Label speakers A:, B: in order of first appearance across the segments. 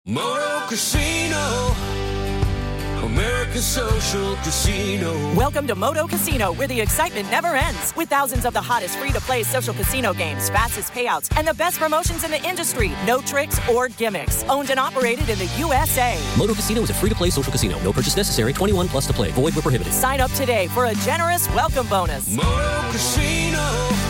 A: Moto Casino, American Social Casino.
B: Welcome to Moto Casino, where the excitement never ends. With thousands of the hottest free-to-play social casino games, fastest payouts, and the best promotions in the industry. No tricks or gimmicks. Owned and operated in the USA.
C: Moto Casino is a free-to-play social casino. No purchase necessary. 21 plus to play. Void where prohibited.
B: Sign up today for a generous welcome bonus.
A: Moto Casino,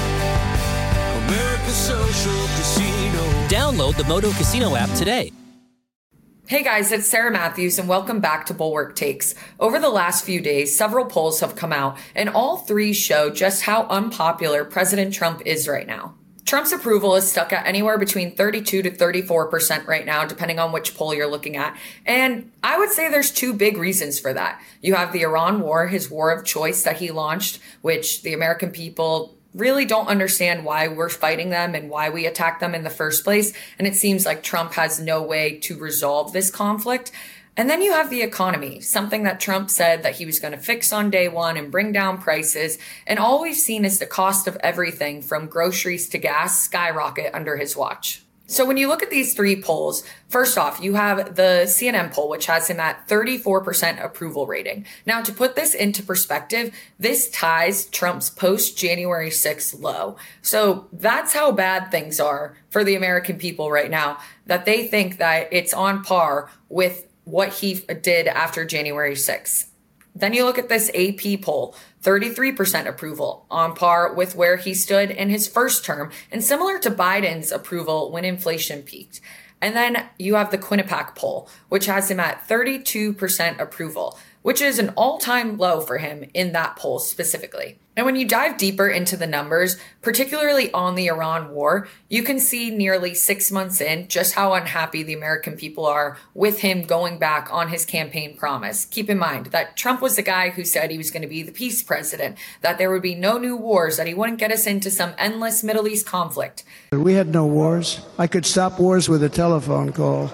A: American Social Casino.
C: Download the Moto Casino app today.
D: Hey guys, it's Sarah Matthews and welcome back to Bulwark Takes. Over the last few days, several polls have come out and all three show just how unpopular President Trump is right now. Trump's approval is stuck at anywhere between 32 to 34% right now, depending on which poll you're looking at. And I would say there's two big reasons for that. You have the Iran war, his war of choice that he launched, which the American people really don't understand why we're fighting them and why we attacked them in the first place. And it seems like Trump has no way to resolve this conflict. And then you have the economy, something that Trump said that he was going to fix on day one and bring down prices. And all we've seen is the cost of everything from groceries to gas skyrocket under his watch. So when you look at these three polls, first off, you have the CNN poll, which has him at 34% approval rating. Now, to put this into perspective, this ties Trump's post-January 6th low. So that's how bad things are for the American people right now, that they think that it's on par with what he did after January 6th. Then you look at this AP poll, 33% approval, on par with where he stood in his first term and similar to Biden's approval when inflation peaked. And then you have the Quinnipiac poll, which has him at 32% approval, which is an all-time low for him in that poll specifically. And when you dive deeper into the numbers, particularly on the Iran war, you can see nearly 6 months in just how unhappy the American people are with him going back on his campaign promise. Keep in mind that Trump was the guy who said he was going to be the peace president, that there would be no new wars, that he wouldn't get us into some endless Middle East conflict.
E: We had no wars. I could stop wars with a telephone call.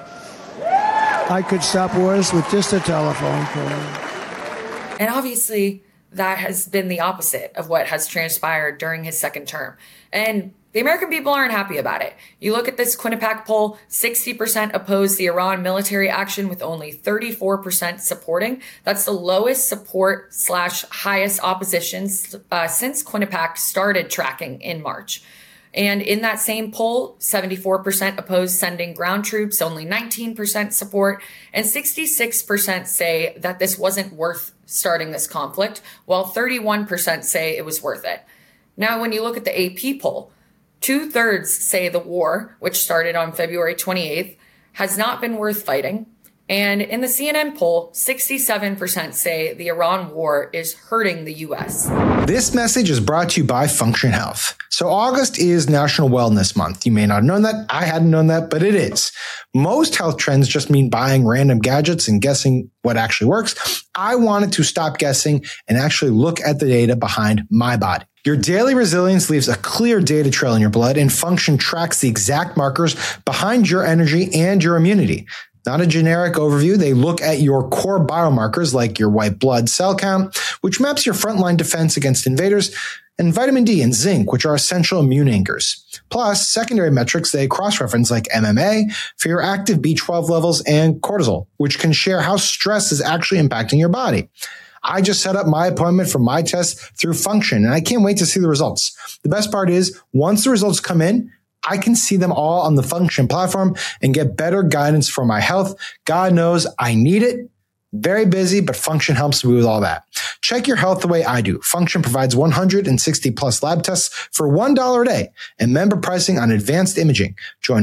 E: I could stop wars with just a telephone call.
D: And obviously, that has been the opposite of what has transpired during his second term. And the American people aren't happy about it. You look at this Quinnipiac poll, 60% oppose the Iran military action with only 34% supporting. That's the lowest support / highest opposition since Quinnipiac started tracking in March. And in that same poll, 74% oppose sending ground troops, only 19% support, and 66% say that this wasn't worth starting this conflict, while 31% say it was worth it. Now, when you look at the AP poll, 2/3 say the war, which started on February 28th, has not been worth fighting. And in the CNN poll, 67% say the Iran war is hurting the U.S.
F: This message is brought to you by Function Health. So August is National Wellness Month. You may not have known that. I hadn't known that, but it is. Most health trends just mean buying random gadgets and guessing what actually works. I wanted to stop guessing and actually look at the data behind my body. Your daily resilience leaves a clear data trail in your blood, and Function tracks the exact markers behind your energy and your immunity. Not a generic overview. They look at your core biomarkers like your white blood cell count, which maps your frontline defense against invaders, and vitamin D and zinc, which are essential immune anchors. Plus, secondary metrics they cross-reference like MMA for your active B12 levels and cortisol, which can share how stress is actually impacting your body. I just set up my appointment for my test through Function, and I can't wait to see the results. The best part is, once the results come in, I can see them all on the Function platform and get better guidance for my health. God knows I need it. Very busy, but Function helps me with all that. Check your health the way I do. Function provides 160 plus lab tests for $1 a day and member pricing on advanced imaging. Join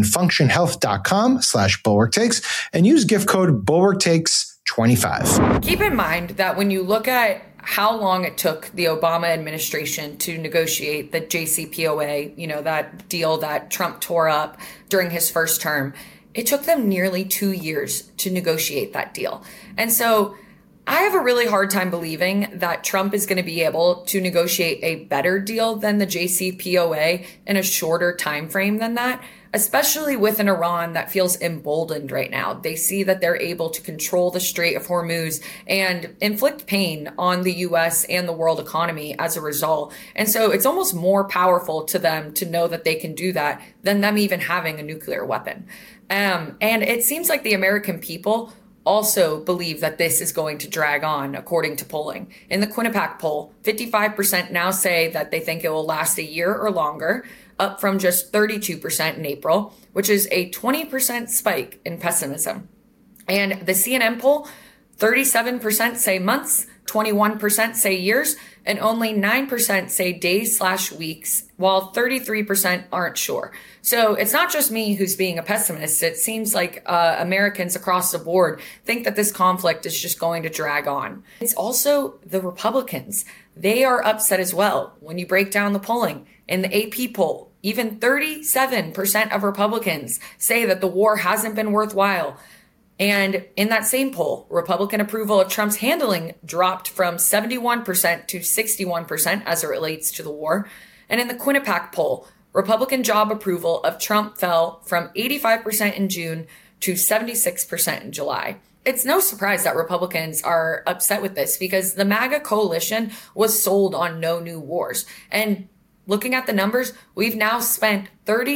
F: functionhealth.com/bulwarktakes and use gift code bulwarktakes25.
D: Keep in mind that when you look at how long it took the Obama administration to negotiate the JCPOA, that deal that Trump tore up during his first term, it took them nearly 2 years to negotiate that deal. And so I have a really hard time believing that Trump is going to be able to negotiate a better deal than the JCPOA in a shorter time frame than that, especially with an Iran that feels emboldened right now. They see that they're able to control the Strait of Hormuz and inflict pain on the US and the world economy as a result. And so it's almost more powerful to them to know that they can do that than them even having a nuclear weapon. And it seems like the American people also believe that this is going to drag on, according to polling. In the Quinnipiac poll, 55% now say that they think it will last a year or longer, up from just 32% in April, which is a 20% spike in pessimism. And the CNN poll, 37% say months, 21% say years, and only 9% say days/weeks, while 33% aren't sure. So it's not just me who's being a pessimist. It seems like Americans across the board think that this conflict is just going to drag on. It's also the Republicans. They are upset as well. When you break down the polling, in the AP poll, even 37% of Republicans say that the war hasn't been worthwhile. And in that same poll, Republican approval of Trump's handling dropped from 71% to 61% as it relates to the war. And in the Quinnipiac poll, Republican job approval of Trump fell from 85% in June to 76% in July. It's no surprise that Republicans are upset with this because the MAGA coalition was sold on no new wars. And looking at the numbers, we've now spent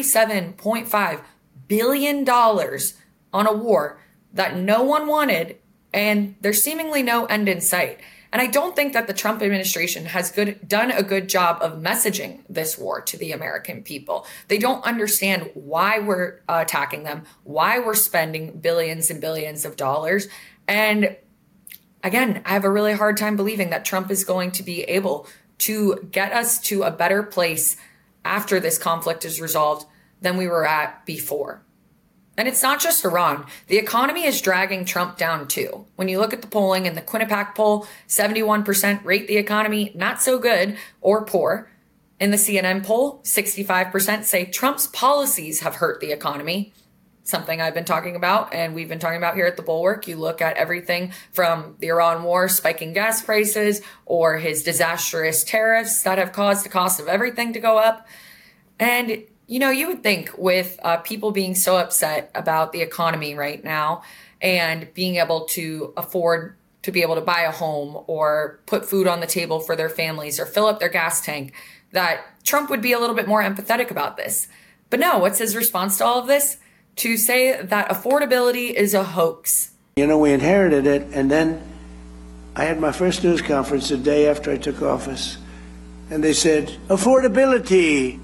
D: $37.5 billion on a war that no one wanted, and there's seemingly no end in sight. And I don't think that the Trump administration has done a good job of messaging this war to the American people. They don't understand why we're attacking them, why we're spending billions and billions of dollars. And again, I have a really hard time believing that Trump is going to be able to get us to a better place after this conflict is resolved than we were at before. And it's not just Iran. The economy is dragging Trump down too. When you look at the polling in the Quinnipiac poll, 71% rate the economy not so good or poor. In the CNN poll, 65% say Trump's policies have hurt the economy. Something I've been talking about and we've been talking about here at the Bulwark. You look at everything from the Iran war, spiking gas prices, or his disastrous tariffs that have caused the cost of everything to go up. And you know, you would think with people being so upset about the economy right now and being able to afford to be able to buy a home or put food on the table for their families or fill up their gas tank, that Trump would be a little bit more empathetic about this. But no, what's his response to all of this? To say that affordability is a hoax.
G: You know, we inherited it, and then I had my first news conference the day after I took office, and they said, affordability.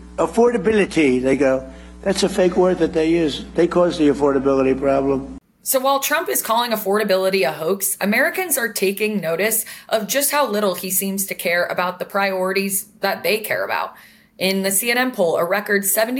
G: They go, that's a fake word that they use. They caused the affordability problem.
D: So while Trump is calling affordability a hoax, Americans are taking notice of just how little he seems to care about the priorities that they care about. In the CNN poll, a record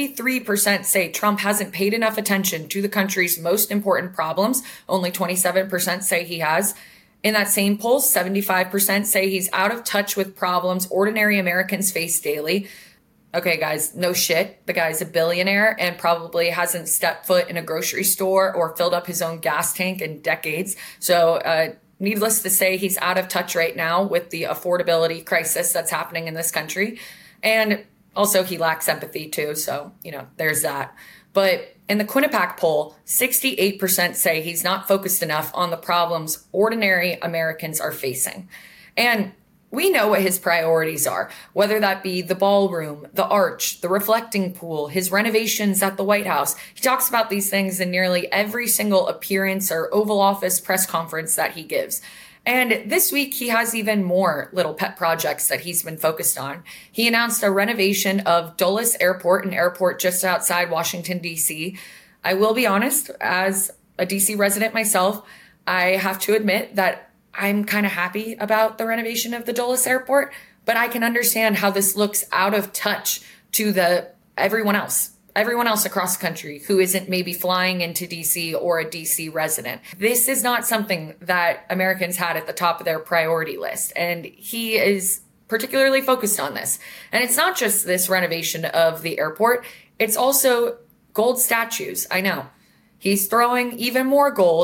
D: 73% say Trump hasn't paid enough attention to the country's most important problems. Only 27% say he has. In that same poll, 75% say he's out of touch with problems ordinary Americans face daily. Okay, guys, no shit. The guy's a billionaire and probably hasn't stepped foot in a grocery store or filled up his own gas tank in decades. So needless to say, he's out of touch right now with the affordability crisis that's happening in this country. And also, he lacks empathy, too. So, you know, there's that. But in the Quinnipiac poll, 68% say he's not focused enough on the problems ordinary Americans are facing. And we know what his priorities are, whether that be the ballroom, the arch, the reflecting pool, his renovations at the White House. He talks about these things in nearly every single appearance or Oval Office press conference that he gives. And this week, he has even more little pet projects that he's been focused on. He announced a renovation of Dulles Airport, an airport just outside Washington, D.C. I will be honest, as a D.C. resident myself, I have to admit that I'm kind of happy about the renovation of the Dulles Airport, but I can understand how this looks out of touch to everyone else across the country who isn't maybe flying into DC or a DC resident. This is not something that Americans had at the top of their priority list, and he is particularly focused on this. And it's not just this renovation of the airport, it's also gold statues. I know. He's throwing even more gold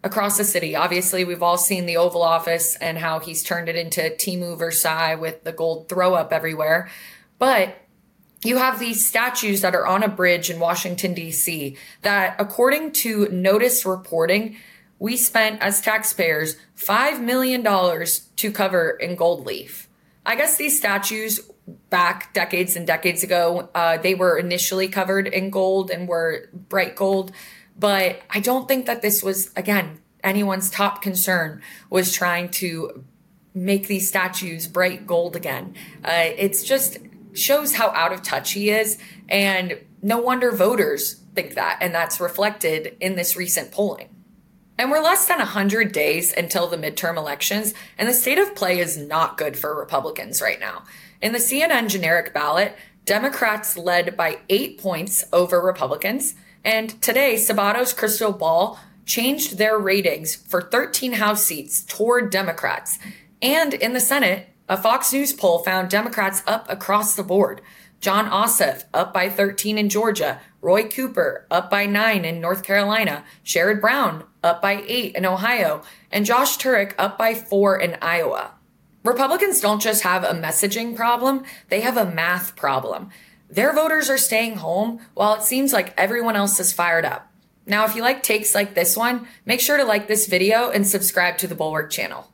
D: across the city. Obviously, we've all seen the Oval Office and how he's turned it into Temu Versailles with the gold throw up everywhere. But you have these statues that are on a bridge in Washington, D.C. that, according to Notice Reporting, we spent as taxpayers $5 million to cover in gold leaf. I guess these statues back decades and decades ago, they were initially covered in gold and were bright gold. But I don't think that this was, again, anyone's top concern was trying to make these statues bright gold again. It's just shows how out of touch he is. And no wonder voters think that. And that's reflected in this recent polling. And we're less than 100 days until the midterm elections, and the state of play is not good for Republicans right now. In the CNN generic ballot, Democrats led by 8 points over Republicans. And today, Sabato's crystal ball changed their ratings for 13 House seats toward Democrats. And in the Senate, a Fox News poll found Democrats up across the board. John Ossoff up by 13 in Georgia, Roy Cooper up by 9 in North Carolina, Sherrod Brown up by 8 in Ohio, and Josh Turek up by 4 in Iowa. Republicans don't just have a messaging problem, they have a math problem. Their voters are staying home while it seems like everyone else is fired up. Now, if you like takes like this one, make sure to like this video and subscribe to the Bulwark channel.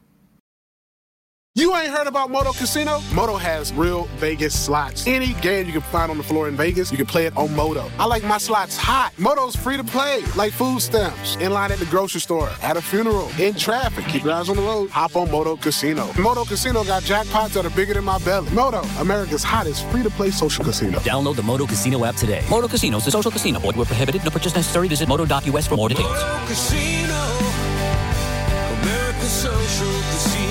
H: You ain't heard about Moto Casino? Moto has real Vegas slots. Any game you can find on the floor in Vegas, you can play it on Moto. I like my slots hot. Moto's free to play, like food stamps, in line at the grocery store, at a funeral, in traffic. Keep your eyes on the road. Hop on Moto Casino. Moto Casino got jackpots that are bigger than my belly. Moto, America's hottest free-to-play social casino.
C: Download the Moto Casino app today. Moto Casino is a social casino. Void where prohibited. No purchase necessary. Visit moto.us for more details.
A: Moto Casino, America's social casino.